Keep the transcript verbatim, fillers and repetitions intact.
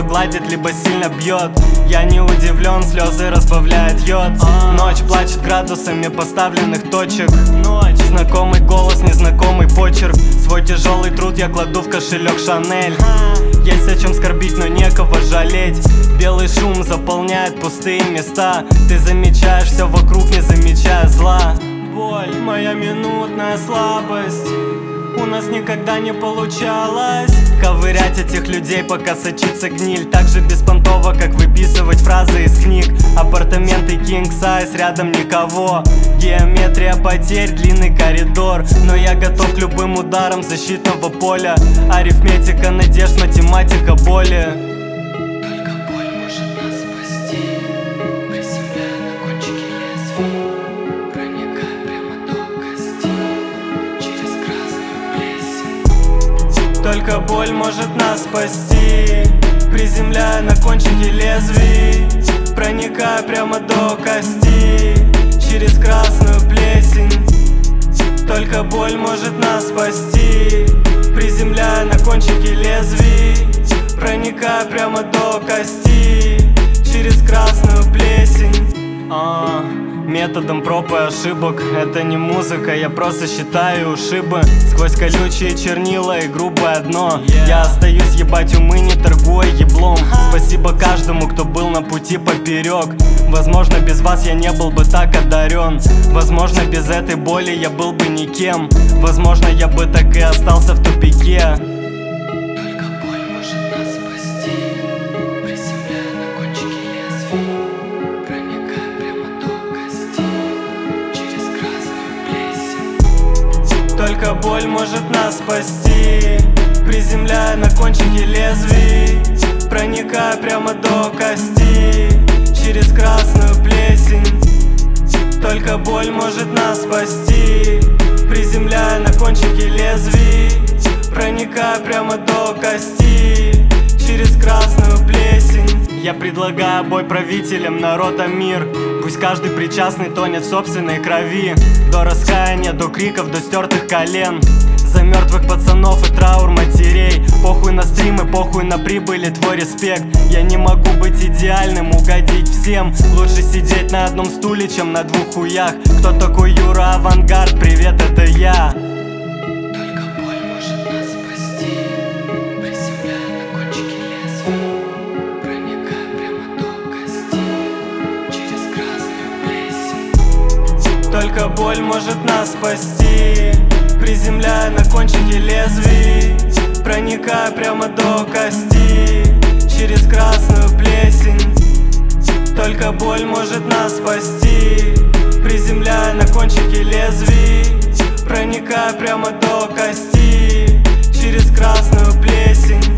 гладит, либо сильно бьет. Я не удивлен, слезы разбавляет йод. Ночь плачет градусами поставленных точек. Ночь. Знакомый голос, незнакомый почерк. Свой тяжелый труд я кладу в кошелек Шанель. Есть о чем скорбить, но некого жалеть. Белый шум заполняет пустые места. Ты замечаешь все вокруг, не замечая зла. Боль, моя минутная слабость. У нас никогда не получалось ковырять этих людей, пока сочится гниль. Так же беспонтово, как выписывать фразы из книг. Апартаменты king size, рядом никого. Геометрия потерь, длинный коридор. Но я готов к любым ударам защитного поля. Арифметика надежд, математика боли. Только боль может нас спасти, приземляя на кончике лезвий, проникая прямо до кости, через красную плесень. Только боль может нас спасти, приземляя на кончике лезвий, проникая прямо до кости, через красную плесень. а, Методом проб и ошибок. Это не музыка, я просто считаю ушибы. Сквозь колючие чернила и грубое дно. Я остаюсь ебать умы, не торгуя еблом. Спасибо каждому, кто был на пути поперек. Возможно, без вас я не был бы так одарен. Возможно, без этой боли я был бы никем. Возможно, я бы так и остался в тупике. Только боль может нас спасти, приземляя на кончике лезвий, проникая прямо до кости, через красную плесень. Только боль может нас спасти, приземляя на кончике лезвий, проникая прямо до кости, через красную плесень. Я предлагаю бой правителям народа мир. Пусть каждый причастный тонет в собственной крови. До раскаяния, до криков, до стертых колен. За мертвых пацанов и траур матерей. Похуй на стримы, похуй на прибыли, твой респект. Я не могу быть идеальным, угодить всем. Лучше сидеть на одном стуле, чем на двух хуях. Кто такой Юра Авангард? Привет, это я. Только боль может нас спасти, приземляя на кончике лезвий, проникая прямо до кости, через красную плесень. Только боль может нас спасти, приземляя на кончике лезвий, проникая прямо до кости, через красную плесень.